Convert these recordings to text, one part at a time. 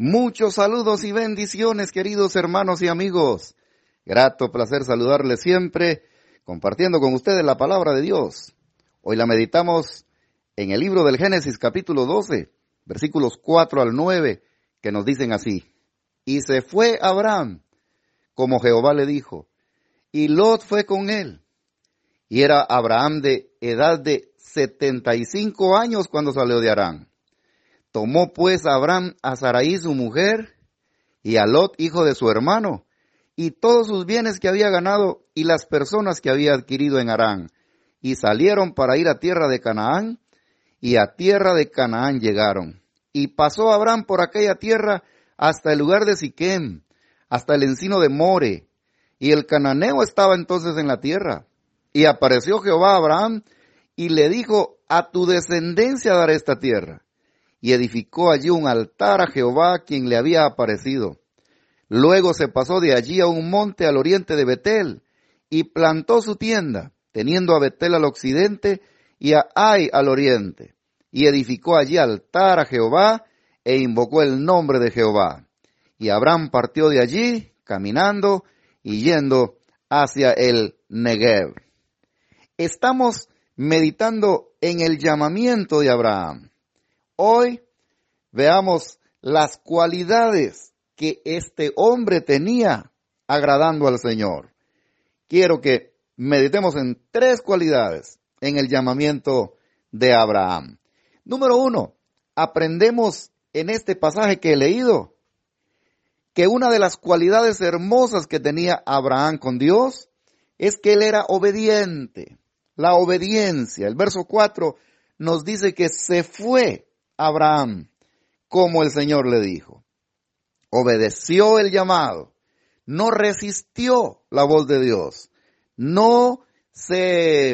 Muchos saludos y bendiciones, queridos hermanos y amigos. Grato placer saludarles siempre, compartiendo con ustedes la palabra de Dios. Hoy la meditamos en el libro del Génesis, capítulo 12, versículos 4 al 9, que nos dicen así. Y se fue Abraham, como Jehová le dijo, y Lot fue con él. Y era Abraham de edad de 75 años cuando salió de Harán. Tomó pues Abraham a Sarai su mujer, y a Lot hijo de su hermano, y todos sus bienes que había ganado, y las personas que había adquirido en Harán, y salieron para ir a tierra de Canaán, y a tierra de Canaán llegaron. Y pasó Abraham por aquella tierra hasta el lugar de Siquem, hasta el encino de More, y el cananeo estaba entonces en la tierra. Y apareció Jehová a Abraham, y le dijo, a tu descendencia daré esta tierra. Y edificó allí un altar a Jehová, quien le había aparecido. Luego se pasó de allí a un monte al oriente de Betel, y plantó su tienda, teniendo a Betel al occidente y a Ai al oriente. Y edificó allí altar a Jehová, e invocó el nombre de Jehová. Y Abraham partió de allí, caminando y yendo hacia el Negev. Estamos meditando en el llamamiento de Abraham. Hoy veamos las cualidades que este hombre tenía agradando al Señor. Quiero que meditemos en 3 cualidades en el llamamiento de Abraham. Número 1, aprendemos en este pasaje que he leído que una de las cualidades hermosas que tenía Abraham con Dios es que él era obediente. La obediencia. El verso 4 nos dice que se fue Abraham como el Señor le dijo. Obedeció el llamado. No resistió la voz de Dios. No se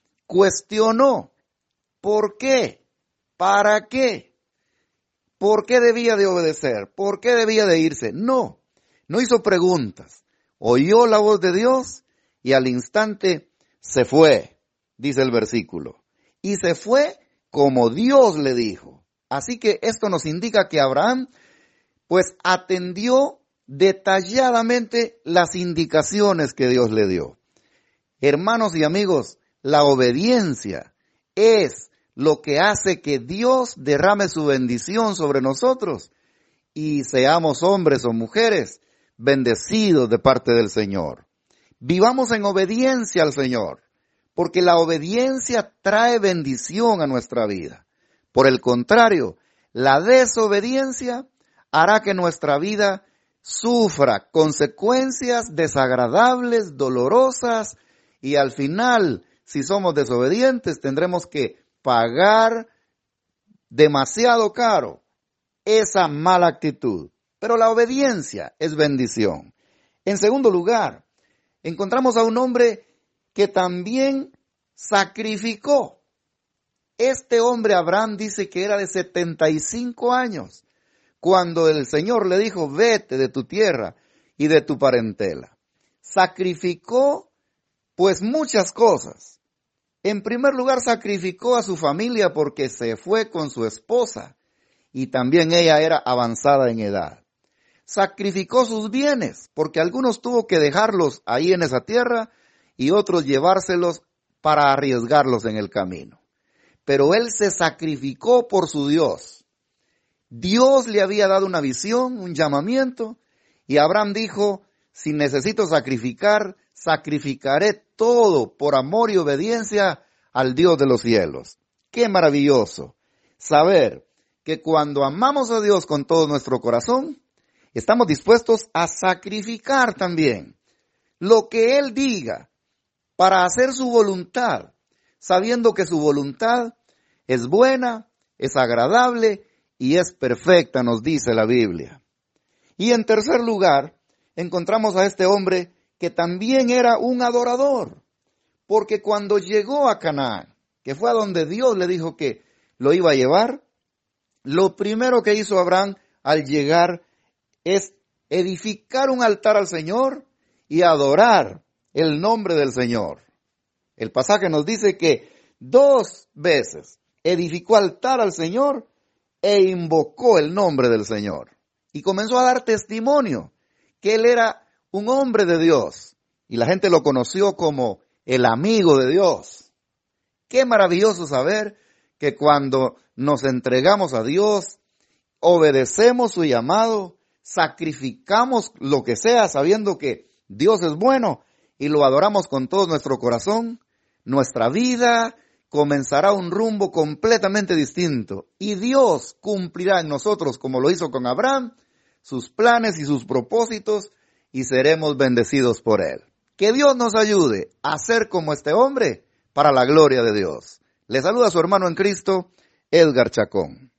cuestionó. ¿Por qué? ¿Para qué? ¿Por qué debía de obedecer? ¿Por qué debía de irse? No hizo preguntas. Oyó la voz de Dios y al instante se fue, dice el versículo. Y se fue como Dios le dijo. Así que esto nos indica que Abraham, pues, atendió detalladamente las indicaciones que Dios le dio. Hermanos y amigos, la obediencia es lo que hace que Dios derrame su bendición sobre nosotros y seamos hombres o mujeres bendecidos de parte del Señor. Vivamos en obediencia al Señor, porque la obediencia trae bendición a nuestra vida. Por el contrario, la desobediencia hará que nuestra vida sufra consecuencias desagradables, dolorosas, y al final, si somos desobedientes, tendremos que pagar demasiado caro esa mala actitud. Pero la obediencia es bendición. En segundo lugar, encontramos a un hombre que también sacrificó. Este hombre Abraham dice que era de 75 años cuando el Señor le dijo, vete de tu tierra y de tu parentela. Sacrificó pues muchas cosas. En primer lugar, sacrificó a su familia porque se fue con su esposa y también ella era avanzada en edad. Sacrificó sus bienes porque algunos tuvo que dejarlos ahí en esa tierra y otros llevárselos para arriesgarlos en el camino. Pero él se sacrificó por su Dios. Dios le había dado una visión, un llamamiento, y Abraham dijo, si necesito sacrificar, sacrificaré todo por amor y obediencia al Dios de los cielos. Qué maravilloso saber que cuando amamos a Dios con todo nuestro corazón, estamos dispuestos a sacrificar también lo que Él diga para hacer su voluntad, sabiendo que su voluntad es buena, es agradable y es perfecta, nos dice la Biblia. Y en tercer lugar, encontramos a este hombre que también era un adorador, porque cuando llegó a Canaán, que fue a donde Dios le dijo que lo iba a llevar, lo primero que hizo Abraham al llegar es edificar un altar al Señor y adorar el nombre del Señor. El pasaje nos dice que 2 veces edificó altar al Señor e invocó el nombre del Señor. y comenzó a dar testimonio que él era un hombre de Dios y la gente lo conoció como el amigo de Dios. Qué maravilloso saber que cuando nos entregamos a Dios, obedecemos su llamado, sacrificamos lo que sea sabiendo que Dios es bueno y lo adoramos con todo nuestro corazón, nuestra vida comenzará un rumbo completamente distinto y Dios cumplirá en nosotros, como lo hizo con Abraham, sus planes y sus propósitos y seremos bendecidos por él. Que Dios nos ayude a ser como este hombre para la gloria de Dios. Le saluda a su hermano en Cristo, Edgar Chacón.